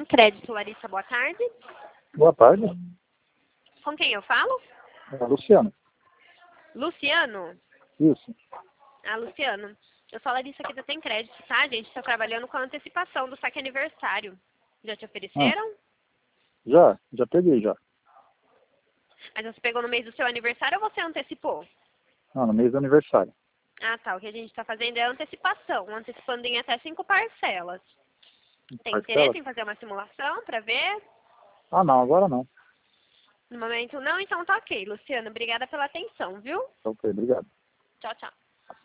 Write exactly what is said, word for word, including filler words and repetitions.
Tem Crédito, Larissa, boa tarde. Boa tarde. Com quem eu falo? É, Luciano. Luciano? Isso. Ah, Luciano, eu sou a Larissa aqui do Tem Crédito, tá? A gente está trabalhando com a antecipação do saque aniversário. Já te ofereceram? Ah, já, já peguei já. Mas você pegou no mês do seu aniversário ou você antecipou? Ah, no mês do aniversário. Ah, tá. O que a gente está fazendo é antecipação, antecipando em até cinco parcelas. Tem Parcela? interesse em fazer uma simulação para ver? Ah, não, agora não. No momento não, então tá ok. Luciano, obrigada pela atenção, viu? Ok, obrigado. Tchau, tchau.